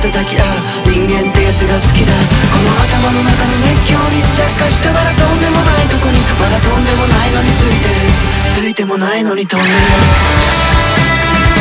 叩き合う人間ってやつが好きだ。この頭の中の熱狂に着火したならとんでもないとこに、まだとんでもないのについてる、ついてもないのに飛んでる。